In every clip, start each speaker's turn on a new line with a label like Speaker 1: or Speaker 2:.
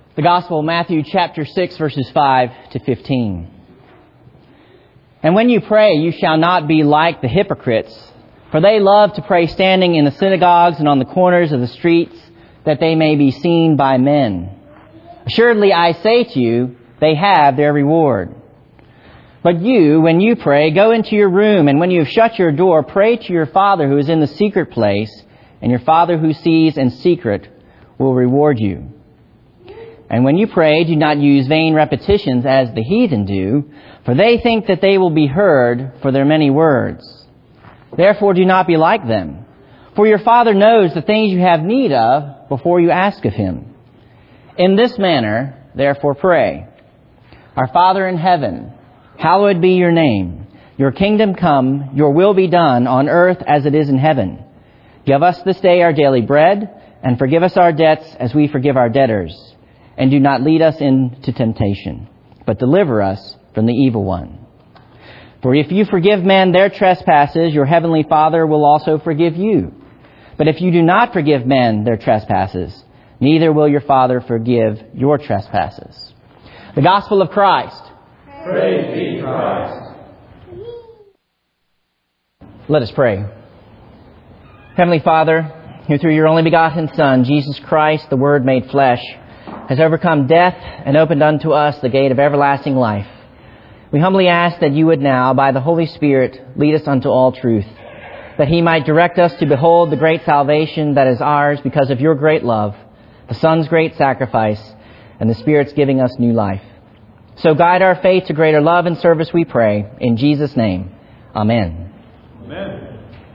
Speaker 1: The Gospel of Matthew chapter 6 verses 5 to 15. And when you pray, you shall not be like the hypocrites, for they love to pray standing in the synagogues and on the corners of the streets, that they may be seen by men. Assuredly, I say to you, they have their reward. But you, when you pray, go into your room, and when you have shut your door, pray to your Father who is in the secret place, and your Father who sees in secret will reward you. And when you pray, do not use vain repetitions as the heathen do, for they think that they will be heard for their many words. Therefore do not be like them, for your Father knows the things you have need of before you ask of Him. In this manner, therefore pray. Our Father in heaven, hallowed be your name. Your kingdom come, your will be done on earth as it is in heaven. Give us this day our daily bread, and forgive us our debts as we forgive our debtors. And do not lead us into temptation, but deliver us from the evil one. For if you forgive men their trespasses, your heavenly Father will also forgive you. But if you do not forgive men their trespasses, neither will your Father forgive your trespasses. The Gospel of Christ.
Speaker 2: Praise be Christ.
Speaker 1: Let us pray. Heavenly Father, who through your only begotten Son, Jesus Christ, the Word made flesh, has overcome death and opened unto us the gate of everlasting life. We humbly ask that you would now, by the Holy Spirit, lead us unto all truth, that He might direct us to behold the great salvation that is ours because of your great love, the Son's great sacrifice, and the Spirit's giving us new life. So guide our faith to greater love and service, we pray, in Jesus' name. Amen.
Speaker 2: Amen.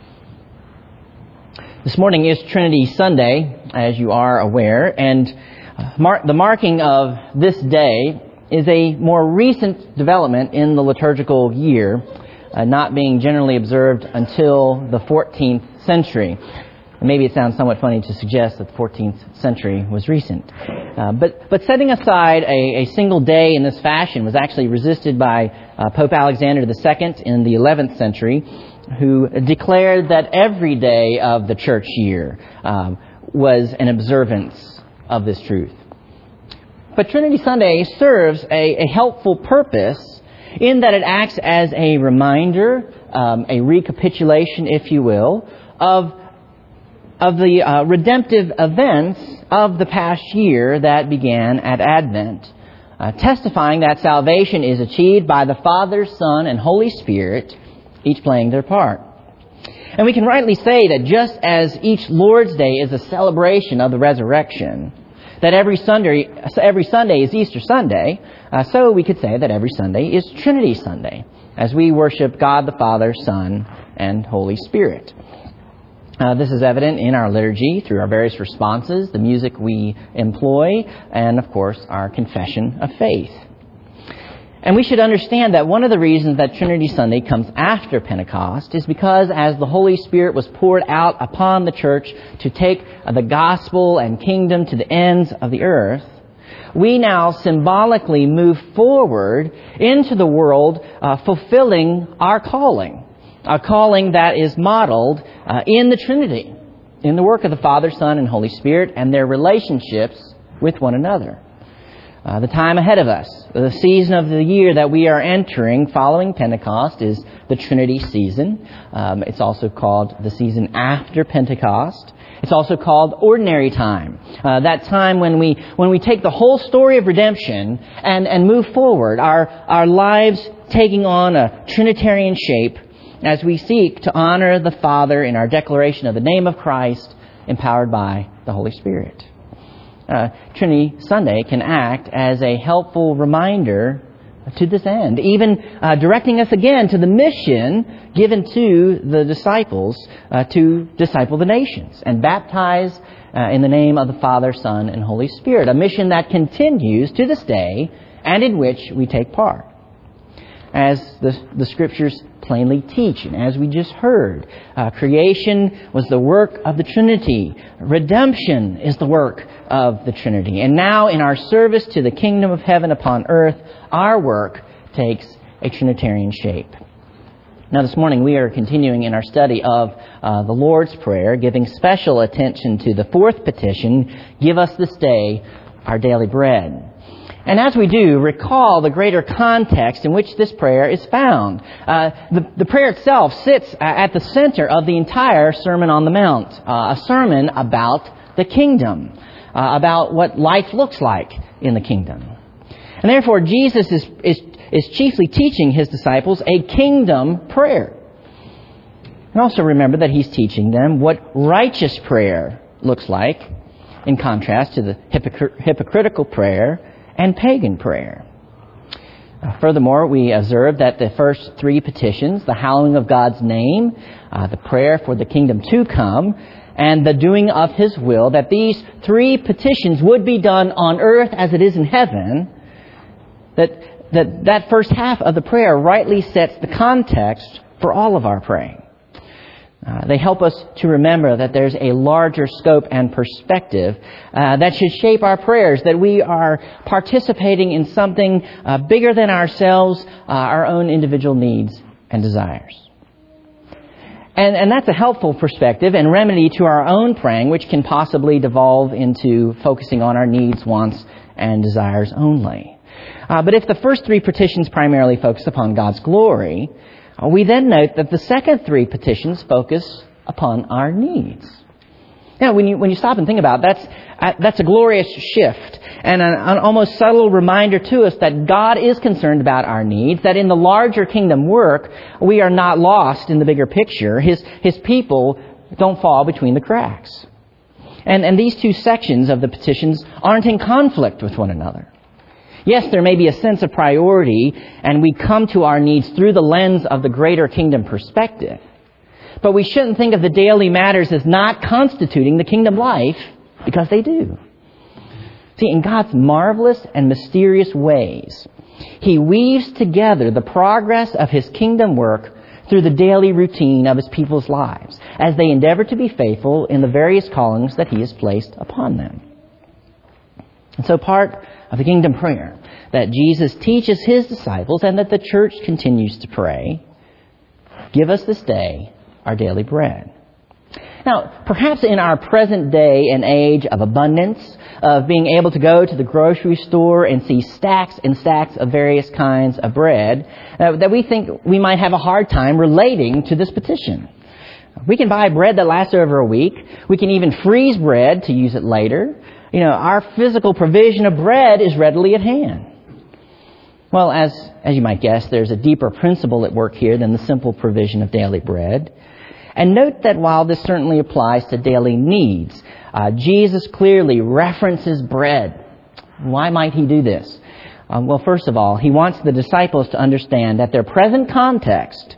Speaker 1: This morning is Trinity Sunday, as you are aware, and the marking of this day is a more recent development in the liturgical year, not being generally observed until the 14th century. Maybe it sounds somewhat funny to suggest that the 14th century was recent. But setting aside a single day in this fashion was actually resisted by Pope Alexander II in the 11th century, who declared that every day of the church year was an observance of this truth. But Trinity Sunday serves a helpful purpose in that it acts as a reminder, a recapitulation, if you will, of the redemptive events of the past year that began at Advent, testifying that salvation is achieved by the Father, Son, and Holy Spirit, each playing their part. And we can rightly say that just as each Lord's Day is a celebration of the resurrection, that every Sunday is Easter Sunday, so we could say that every Sunday is Trinity Sunday, as we worship God the Father, Son, and Holy Spirit. This is evident in our liturgy through our various responses, the music we employ, and of course our confession of faith. And we should understand that one of the reasons that Trinity Sunday comes after Pentecost is because as the Holy Spirit was poured out upon the church to take the gospel and kingdom to the ends of the earth, we now symbolically move forward into the world fulfilling our calling, a calling that is modeled in the Trinity, in the work of the Father, Son, and Holy Spirit and their relationships with one another. The time ahead of us, the season of the year that we are entering following Pentecost is the Trinity season. It's also called the season after Pentecost. It's also called ordinary time. That time when we take the whole story of redemption and move forward, our lives taking on a Trinitarian shape as we seek to honor the Father in our declaration of the name of Christ, empowered by the Holy Spirit. Trinity Sunday can act as a helpful reminder to this end, even directing us again to the mission given to the disciples to disciple the nations and baptize in the name of the Father, Son, and Holy Spirit, a mission that continues to this day and in which we take part. As the Scriptures plainly teach, and as we just heard, creation was the work of the Trinity. Redemption is the work of the Trinity. And now in our service to the kingdom of heaven upon earth, our work takes a Trinitarian shape. Now this morning we are continuing in our study of the Lord's Prayer, giving special attention to the fourth petition, give us this day our daily bread. And as we do, recall the greater context in which this prayer is found. The prayer itself sits at the center of the entire Sermon on the Mount, a sermon about the kingdom, about what life looks like in the kingdom. And therefore, Jesus is chiefly teaching His disciples a kingdom prayer. And also remember that He's teaching them what righteous prayer looks like, in contrast to the hypocritical prayer and pagan prayer. Furthermore, we observe that the first three petitions, the hallowing of God's name, the prayer for the kingdom to come, and the doing of His will, that these three petitions would be done on earth as it is in heaven, that first half of the prayer rightly sets the context for all of our praying. They help us to remember that there's a larger scope and perspective that should shape our prayers, that we are participating in something bigger than ourselves, our own individual needs and desires. And that's a helpful perspective and remedy to our own praying, which can possibly devolve into focusing on our needs, wants, and desires only. But if the first three petitions primarily focus upon God's glory, we then note that the second three petitions focus upon our needs. Now, when you stop and think about it, that's a glorious shift and an almost subtle reminder to us that God is concerned about our needs, that in the larger kingdom work, we are not lost in the bigger picture. His people don't fall between the cracks. And these two sections of the petitions aren't in conflict with one another. Yes, there may be a sense of priority, and we come to our needs through the lens of the greater kingdom perspective. But we shouldn't think of the daily matters as not constituting the kingdom life, because they do. See, in God's marvelous and mysterious ways, He weaves together the progress of His kingdom work through the daily routine of His people's lives, as they endeavor to be faithful in the various callings that He has placed upon them. And so part of the kingdom prayer that Jesus teaches His disciples and that the church continues to pray, give us this day our daily bread. Now, perhaps in our present day and age of abundance, of being able to go to the grocery store and see stacks and stacks of various kinds of bread, that we think we might have a hard time relating to this petition. We can buy bread that lasts over a week. We can even freeze bread to use it later. Our physical provision of bread is readily at hand. Well, as you might guess, there's a deeper principle at work here than the simple provision of daily bread. And note that while this certainly applies to daily needs, Jesus clearly references bread. Why might He do this? Well, first of all, He wants the disciples to understand that their present context,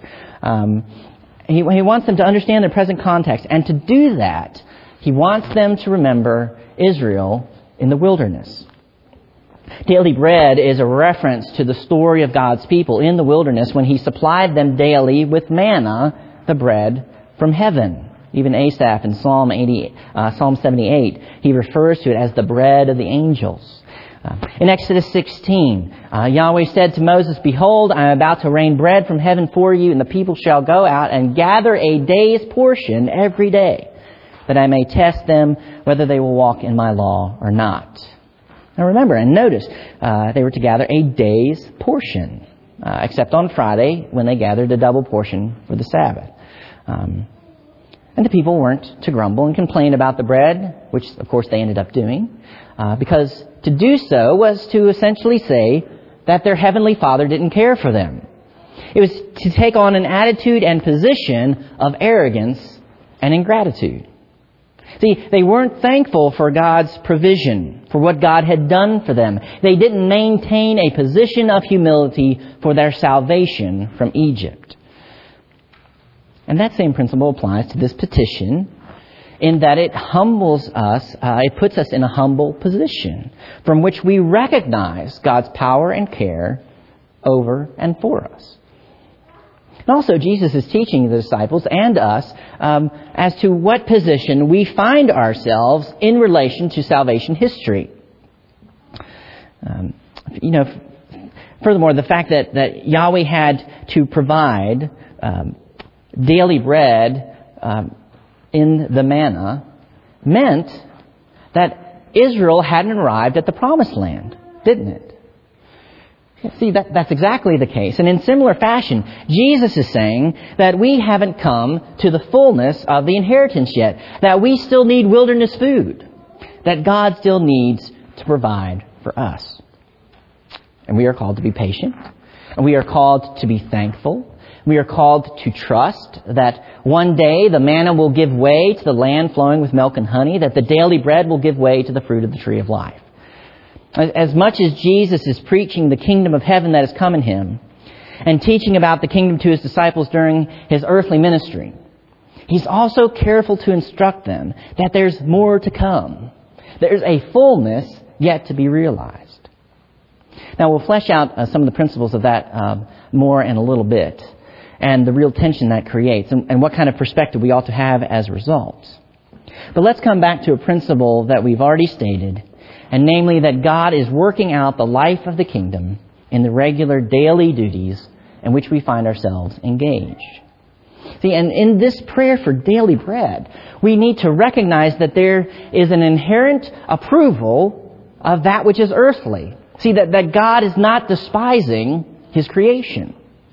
Speaker 1: He wants them to understand their present context. And to do that, He wants them to remember Israel in the wilderness. Daily bread is a reference to the story of God's people in the wilderness when He supplied them daily with manna, the bread from heaven. Even Asaph in Psalm 78, he refers to it as the bread of the angels. In Exodus 16, Yahweh said to Moses, "Behold, I am about to rain bread from heaven for you, and the people shall go out and gather a day's portion every day, that I may test them whether they will walk in my law or not." Now remember and notice, they were to gather a day's portion, except on Friday when they gathered a double portion for the Sabbath. And the people weren't to grumble and complain about the bread, which of course they ended up doing, because to do so was to essentially say that their Heavenly Father didn't care for them. It was to take on an attitude and position of arrogance and ingratitude. See, they weren't thankful for God's provision, for what God had done for them. They didn't maintain a position of humility for their salvation from Egypt. And that same principle applies to this petition in that it humbles us, it puts us in a humble position from which we recognize God's power and care over and for us. And also, Jesus is teaching the disciples and us as to what position we find ourselves in relation to salvation history. Furthermore, the fact that Yahweh had to provide daily bread in the manna meant that Israel hadn't arrived at the promised land, didn't it? See, that's exactly the case. And in similar fashion, Jesus is saying that we haven't come to the fullness of the inheritance yet, that we still need wilderness food, that God still needs to provide for us. And we are called to be patient, and we are called to be thankful. We are called to trust that one day the manna will give way to the land flowing with milk and honey, that the daily bread will give way to the fruit of the tree of life. As much as Jesus is preaching the kingdom of heaven that has come in Him and teaching about the kingdom to His disciples during His earthly ministry, He's also careful to instruct them that there's more to come. There's a fullness yet to be realized. Now, we'll flesh out some of the principles of that more in a little bit, and the real tension that creates, and what kind of perspective we ought to have as a result. But let's come back to a principle that we've already stated, and namely that God is working out the life of the kingdom in the regular daily duties in which we find ourselves engaged. See, and in this prayer for daily bread, we need to recognize that there is an inherent approval of that which is earthly. See, that God is not despising His creation.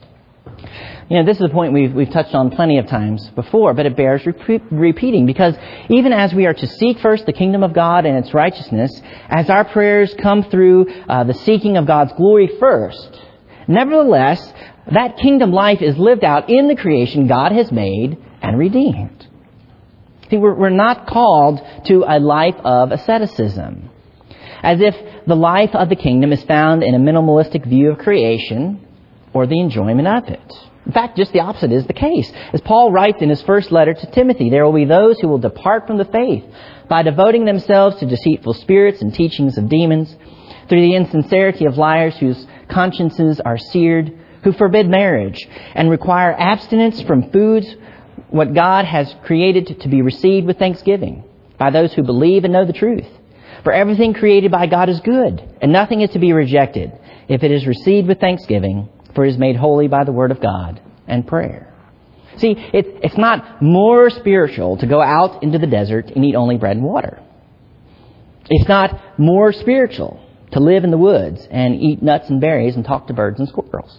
Speaker 1: You know, this is a point we've touched on plenty of times before, but it bears repeating, because even as we are to seek first the kingdom of God and its righteousness, as our prayers come through the seeking of God's glory first, nevertheless, that kingdom life is lived out in the creation God has made and redeemed. See, we're not called to a life of asceticism, as if the life of the kingdom is found in a minimalistic view of creation or the enjoyment of it. In fact, just the opposite is the case. As Paul writes in his first letter to Timothy, there will be those who will depart from the faith by devoting themselves to deceitful spirits and teachings of demons, through the insincerity of liars whose consciences are seared, who forbid marriage and require abstinence from foods what God has created to be received with thanksgiving by those who believe and know the truth. For everything created by God is good, and nothing is to be rejected if it is received with thanksgiving, for it is made holy by the word of God and prayer. See, it's not more spiritual to go out into the desert and eat only bread and water. It's not more spiritual to live in the woods and eat nuts and berries and talk to birds and squirrels.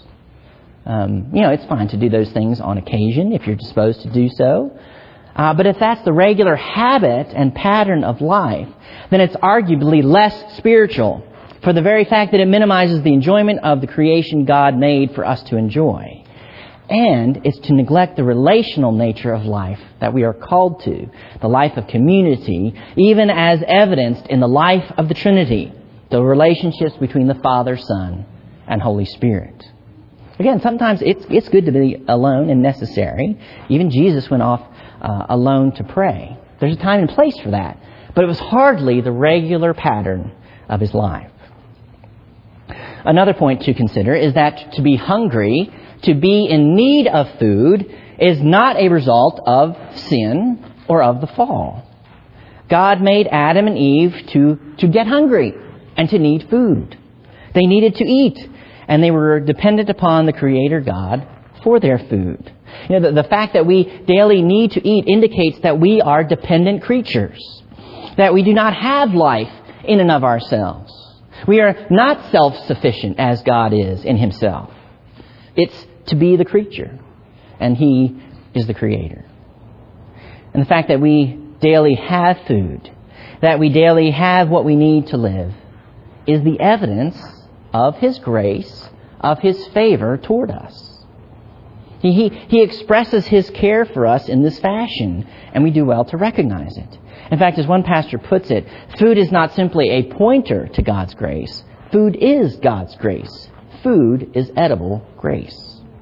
Speaker 1: It's fine to do those things on occasion if you're disposed to do so. But if that's the regular habit and pattern of life, then it's arguably less spiritual, for the very fact that it minimizes the enjoyment of the creation God made for us to enjoy. And it's to neglect the relational nature of life that we are called to, the life of community, even as evidenced in the life of the Trinity, the relationships between the Father, Son, and Holy Spirit. Again, sometimes it's good to be alone and necessary. Even Jesus went off alone to pray. There's a time and place for that. But it was hardly the regular pattern of His life. Another point to consider is that to be hungry, to be in need of food, is not a result of sin or of the fall. God made Adam and Eve to get hungry and to need food. They needed to eat, and they were dependent upon the Creator God for their food. The fact that we daily need to eat indicates that we are dependent creatures, that we do not have life in and of ourselves. We are not self-sufficient as God is in Himself. It's to be the creature, and He is the Creator. And the fact that we daily have food, that we daily have what we need to live, is the evidence of His grace, of His favor toward us. He expresses His care for us in this fashion, and we do well to recognize it. In fact, as one pastor puts it, food is not simply a pointer to God's grace. Food is God's grace. Food is edible grace.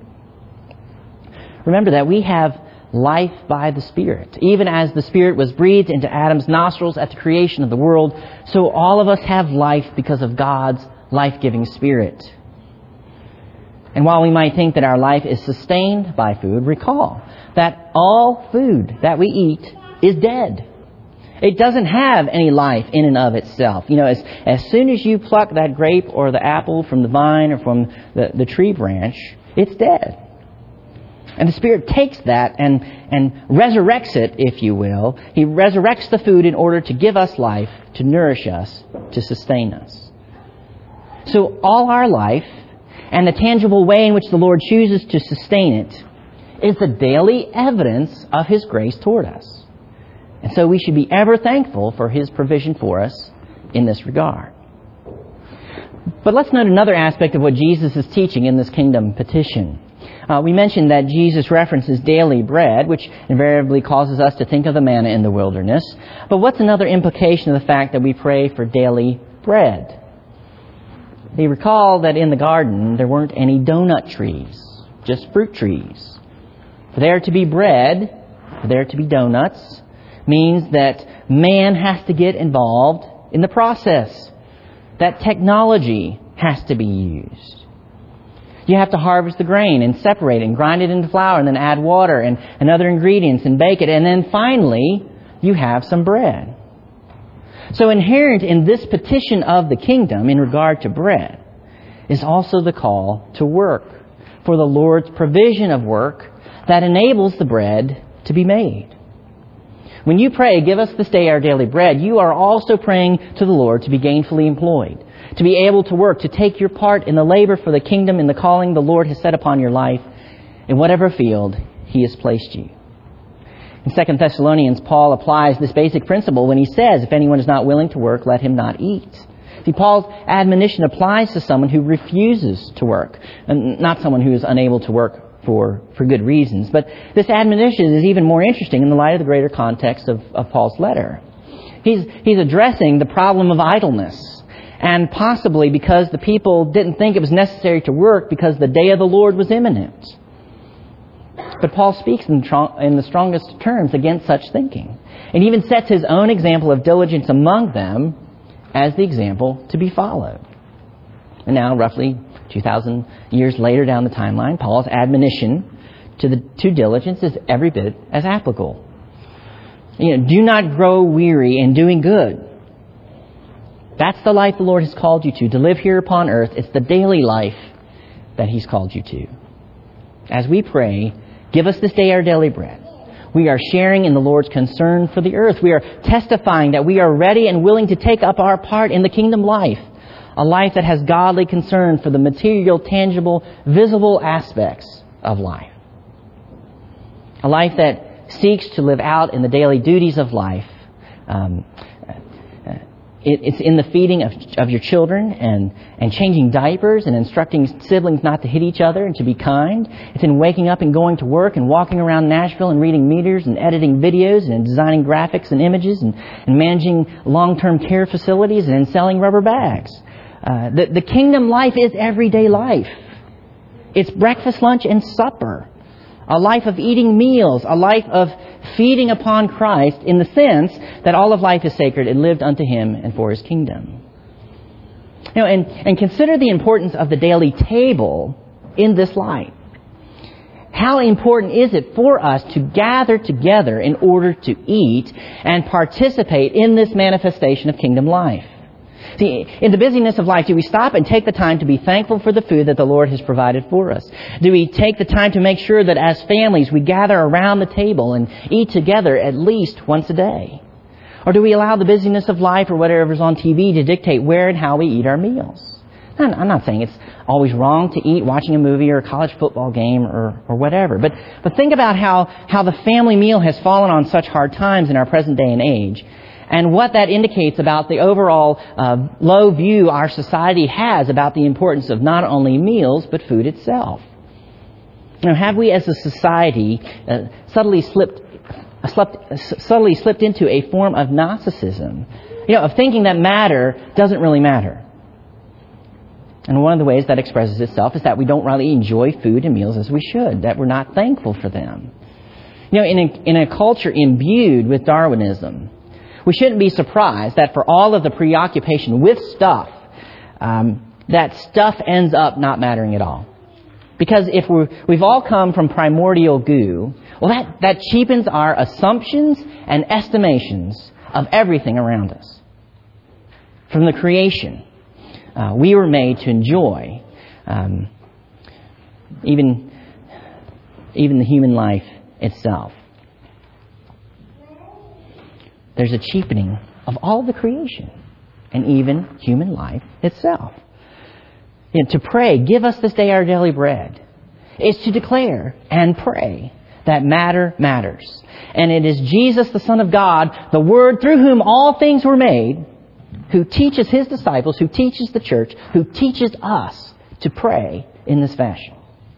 Speaker 1: Remember that we have life by the Spirit. Even as the Spirit was breathed into Adam's nostrils at the creation of the world, so all of us have life because of God's life-giving Spirit. And while we might think that our life is sustained by food, recall that all food that we eat is dead. It doesn't have any life in and of itself. As soon as you pluck that grape or the apple from the vine or from the tree branch, it's dead. And the Spirit takes that and resurrects it, if you will. He resurrects the food in order to give us life, to nourish us, to sustain us. So all our life and the tangible way in which the Lord chooses to sustain it is the daily evidence of His grace toward us. And so we should be ever thankful for His provision for us in this regard. But let's note another aspect of what Jesus is teaching in this kingdom petition. We mentioned that Jesus references daily bread, which invariably causes us to think of the manna in the wilderness. But what's another implication of the fact that we pray for daily bread? You recall that in the garden there weren't any donut trees, just fruit trees. For there to be bread, for there to be donuts, means that man has to get involved in the process. That technology has to be used. You have to harvest the grain and separate it and grind it into flour and then add water and other ingredients and bake it. And then finally, you have some bread. So inherent in this petition of the kingdom in regard to bread is also the call to work, for the Lord's provision of work that enables the bread to be made. When you pray, give us this day our daily bread, you are also praying to the Lord to be gainfully employed, to be able to work, to take your part in the labor for the kingdom, in the calling the Lord has set upon your life, in whatever field He has placed you. In 2 Thessalonians, Paul applies this basic principle when he says, if anyone is not willing to work, let him not eat. See, Paul's admonition applies to someone who refuses to work, and not someone who is unable to work for good reasons. But this admonition is even more interesting in the light of the greater context of Paul's letter. He's addressing the problem of idleness, and possibly because the people didn't think it was necessary to work because the day of the Lord was imminent. But Paul speaks in the strongest terms against such thinking, and even sets his own example of diligence among them as the example to be followed. And now, roughly 2,000 years later down the timeline, Paul's admonition to diligence is every bit as applicable. Do not grow weary in doing good. That's the life the Lord has called you to live here upon earth. It's the daily life that He's called you to. As we pray, give us this day our daily bread, we are sharing in the Lord's concern for the earth. We are testifying that we are ready and willing to take up our part in the kingdom life, a life that has godly concern for the material, tangible, visible aspects of life. A life that seeks to live out in the daily duties of life. It's in the feeding of your children and changing diapers and instructing siblings not to hit each other and to be kind. It's in waking up and going to work and walking around Nashville and reading meters and editing videos and designing graphics and images and managing long-term care facilities and in selling rubber bags. The kingdom life is everyday life. It's breakfast, lunch, and supper. A life of eating meals, a life of feeding upon Christ in the sense that all of life is sacred and lived unto Him and for His kingdom. And consider the importance of the daily table in this light. How important is it for us to gather together in order to eat and participate in this manifestation of kingdom life? See, in the busyness of life, do we stop and take the time to be thankful for the food that the Lord has provided for us? Do we take the time to make sure that as families we gather around the table and eat together at least once a day? Or do we allow the busyness of life or whatever's on TV to dictate where and how we eat our meals? I'm not saying it's always wrong to eat watching a movie or a college football game or whatever. But think about how the family meal has fallen on such hard times in our present day and age, and what that indicates about the overall low view our society has about the importance of not only meals, but food itself. Have we as a society subtly slipped into a form of Gnosticism, of thinking that matter doesn't really matter? And one of the ways that expresses itself is that we don't really enjoy food and meals as we should, that we're not thankful for them. In a culture imbued with Darwinism, we shouldn't be surprised that for all of the preoccupation with stuff, that stuff ends up not mattering at all. Because if we've all come from primordial goo, well, that cheapens our assumptions and estimations of everything around us. From the creation, we were made to enjoy. Even even the human life itself. There's a cheapening of all the creation, and even human life itself. To pray, give us this day our daily bread, is to declare and pray that matter matters. And it is Jesus, the Son of God, the Word through whom all things were made, who teaches His disciples, who teaches the church, who teaches us to pray in this fashion.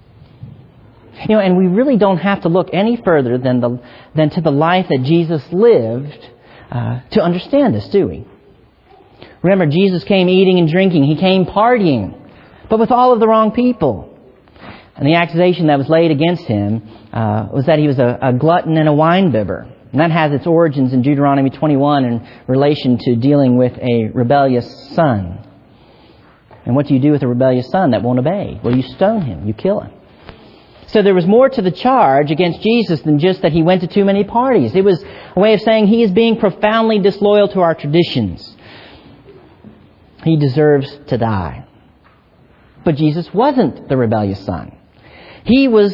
Speaker 1: And we really don't have to look any further than to the life that Jesus lived to understand this, do we? Remember, Jesus came eating and drinking. He came partying, but with all of the wrong people. And the accusation that was laid against Him was that He was a glutton and a winebibber. And that has its origins in Deuteronomy 21 in relation to dealing with a rebellious son. And what do you do with a rebellious son that won't obey? Well, you stone him. You kill him. So there was more to the charge against Jesus than just that He went to too many parties. It was a way of saying He is being profoundly disloyal to our traditions. He deserves to die. But Jesus wasn't the rebellious son. He was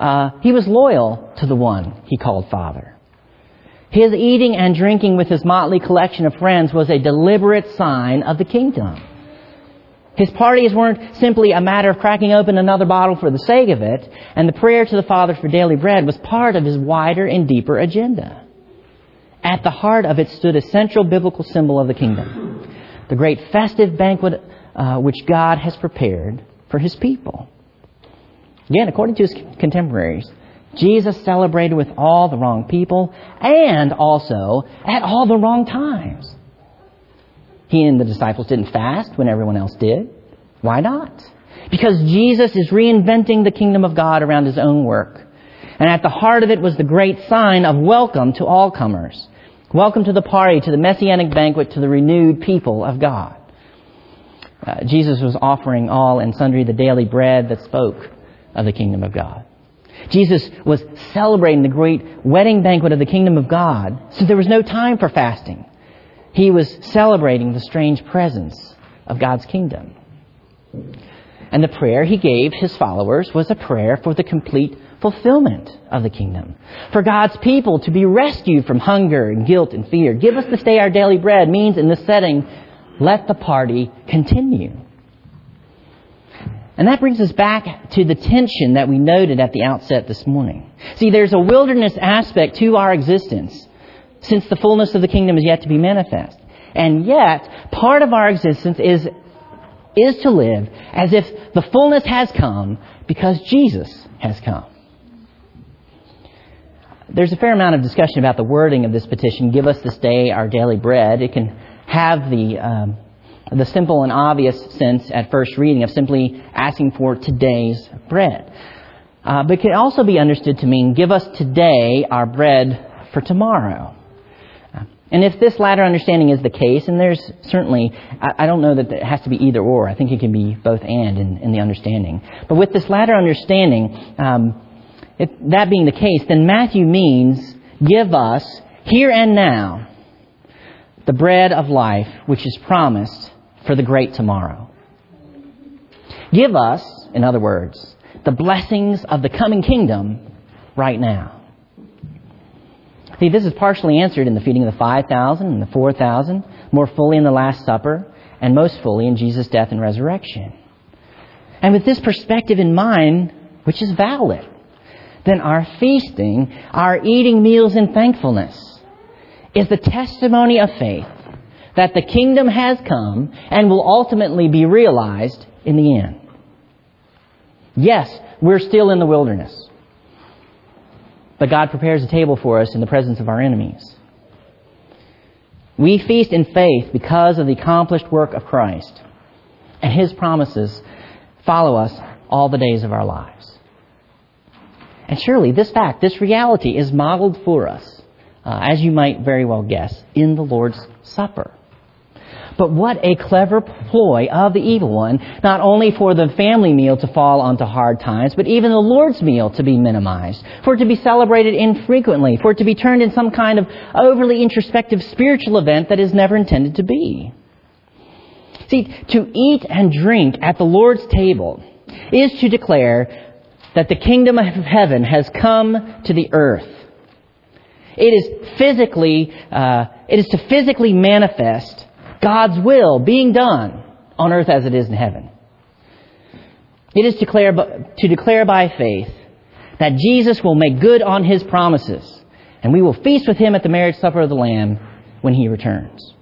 Speaker 1: loyal to the one He called Father. His eating and drinking with His motley collection of friends was a deliberate sign of the kingdom. His parties weren't simply a matter of cracking open another bottle for the sake of it, and the prayer to the Father for daily bread was part of His wider and deeper agenda. At the heart of it stood a central biblical symbol of the kingdom, the great festive banquet which God has prepared for His people. Again, according to His contemporaries, Jesus celebrated with all the wrong people and also at all the wrong times. He and the disciples didn't fast when everyone else did. Why not? Because Jesus is reinventing the kingdom of God around His own work. And at the heart of it was the great sign of welcome to all comers. Welcome to the party, to the messianic banquet, to the renewed people of God. Jesus was offering all and sundry the daily bread that spoke of the kingdom of God. Jesus was celebrating the great wedding banquet of the kingdom of God, so there was no time for fasting. He was celebrating the strange presence of God's kingdom. And the prayer He gave His followers was a prayer for the complete fulfillment of the kingdom. For God's people to be rescued from hunger and guilt and fear. Give us this day our daily bread means in this setting, let the party continue. And that brings us back to the tension that we noted at the outset this morning. See, there's a wilderness aspect to our existence, since the fullness of the kingdom is yet to be manifest. And yet, part of our existence is to live as if the fullness has come because Jesus has come. There's a fair amount of discussion about the wording of this petition, give us this day our daily bread. It can have the simple and obvious sense at first reading of simply asking for today's bread. But it can also be understood to mean give us today our bread for tomorrow. And if this latter understanding is the case, and there's certainly, I don't know that it has to be either or. I think it can be both and in the understanding. But with this latter understanding, that being the case, then Matthew means give us here and now the bread of life which is promised for the great tomorrow. Give us, in other words, the blessings of the coming kingdom right now. See, this is partially answered in the feeding of the 5,000 and the 4,000, more fully in the Last Supper, and most fully in Jesus' death and resurrection. And with this perspective in mind, which is valid, then our feasting, our eating meals in thankfulness, is the testimony of faith that the kingdom has come and will ultimately be realized in the end. Yes, we're still in the wilderness. But God prepares a table for us in the presence of our enemies. We feast in faith because of the accomplished work of Christ. And His promises follow us all the days of our lives. And surely this fact, this reality is modeled for us, as you might very well guess, in the Lord's Supper. But what a clever ploy of the evil one, not only for the family meal to fall onto hard times, but even the Lord's meal to be minimized, for it to be celebrated infrequently, for it to be turned in some kind of overly introspective spiritual event that is never intended to be. See, to eat and drink at the Lord's table is to declare that the kingdom of heaven has come to the earth. It is to physically manifest God's will being done on earth as it is in heaven. It is to declare by faith that Jesus will make good on His promises, and we will feast with Him at the marriage supper of the Lamb when He returns.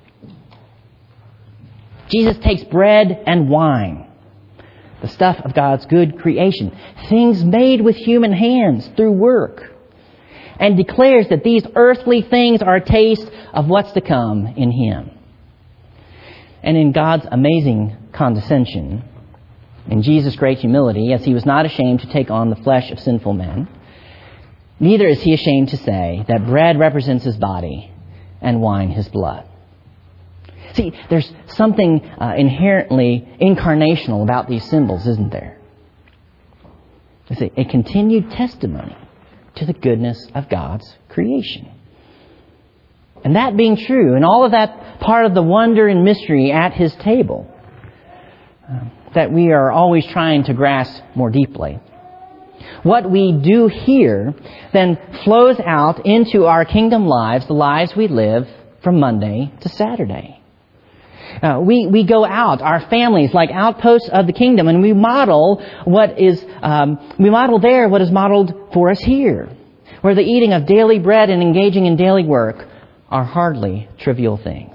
Speaker 1: Jesus takes bread and wine, the stuff of God's good creation, things made with human hands through work, and declares that these earthly things are a taste of what's to come in Him. And in God's amazing condescension, in Jesus' great humility, as He was not ashamed to take on the flesh of sinful men, neither is He ashamed to say that bread represents His body and wine His blood. See, there's something inherently incarnational about these symbols, isn't there? It's a continued testimony to the goodness of God's creation. And that being true, and all of that part of the wonder and mystery at His table, that we are always trying to grasp more deeply. What we do here then flows out into our kingdom lives, the lives we live from Monday to Saturday. We go out, our families, like outposts of the kingdom, and we model there what is modeled for us here, where the eating of daily bread and engaging in daily work are hardly trivial things.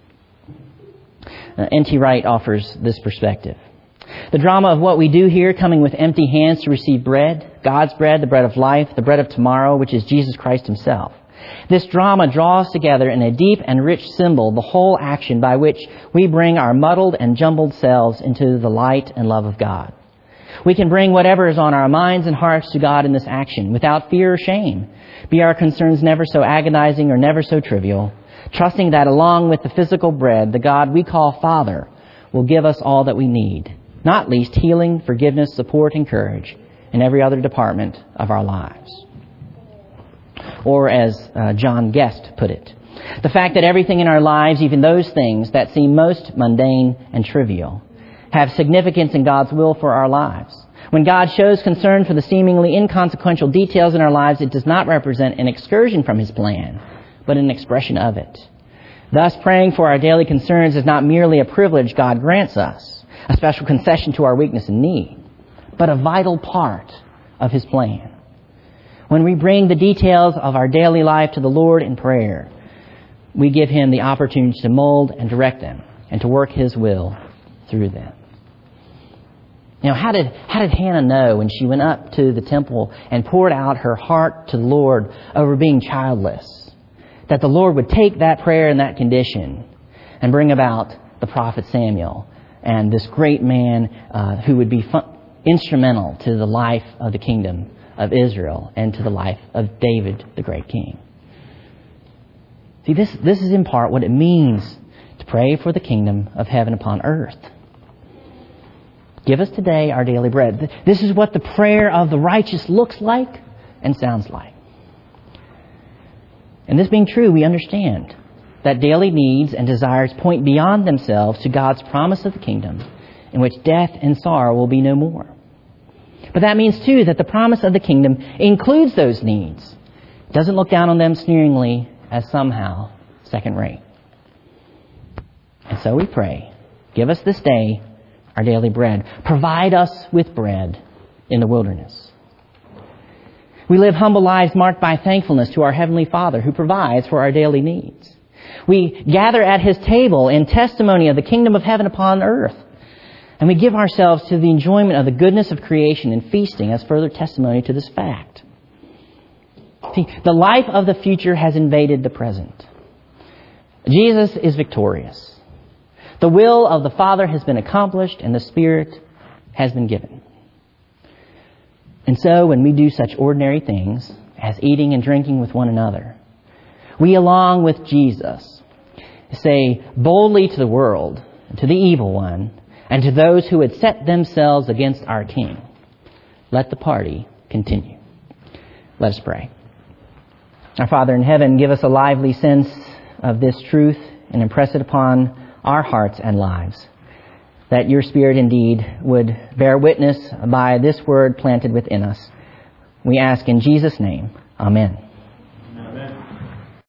Speaker 1: N.T. Wright offers this perspective. The drama of what we do here, coming with empty hands to receive bread, God's bread, the bread of life, the bread of tomorrow, which is Jesus Christ Himself. This drama draws together in a deep and rich symbol the whole action by which we bring our muddled and jumbled selves into the light and love of God. We can bring whatever is on our minds and hearts to God in this action without fear or shame, be our concerns never so agonizing or never so trivial, trusting that along with the physical bread, the God we call Father will give us all that we need, not least healing, forgiveness, support, and courage in every other department of our lives. Or as John Guest put it, the fact that everything in our lives, even those things that seem most mundane and trivial, have significance in God's will for our lives. When God shows concern for the seemingly inconsequential details in our lives, it does not represent an excursion from His plan, but an expression of it. Thus, praying for our daily concerns is not merely a privilege God grants us, a special concession to our weakness and need, but a vital part of His plan. When we bring the details of our daily life to the Lord in prayer, we give Him the opportunity to mold and direct them and to work His will through them. Now, how did Hannah know when she went up to the temple and poured out her heart to the Lord over being childless, that the Lord would take that prayer and that condition and bring about the prophet Samuel and this great man who would be instrumental to the life of the kingdom of Israel and to the life of David, the great king? See, this is in part what it means to pray for the kingdom of heaven upon earth. Give us today our daily bread. This is what the prayer of the righteous looks like and sounds like. And this being true, we understand that daily needs and desires point beyond themselves to God's promise of the kingdom, in which death and sorrow will be no more. But that means, too, that the promise of the kingdom includes those needs. It doesn't look down on them sneeringly as somehow second-rate. And so we pray, give us this day our daily bread. Provide us with bread in the wilderness. We live humble lives marked by thankfulness to our Heavenly Father who provides for our daily needs. We gather at His table in testimony of the kingdom of heaven upon earth. And we give ourselves to the enjoyment of the goodness of creation and feasting as further testimony to this fact. See, the life of the future has invaded the present. Jesus is victorious. The will of the Father has been accomplished and the Spirit has been given. And so when we do such ordinary things as eating and drinking with one another, we, along with Jesus, say boldly to the world, to the evil one, and to those who had set themselves against our King, let the party continue. Let us pray. Our Father in heaven, give us a lively sense of this truth and impress it upon our hearts and lives. that your Spirit indeed would bear witness by this word planted within us. We ask in Jesus' name. Amen.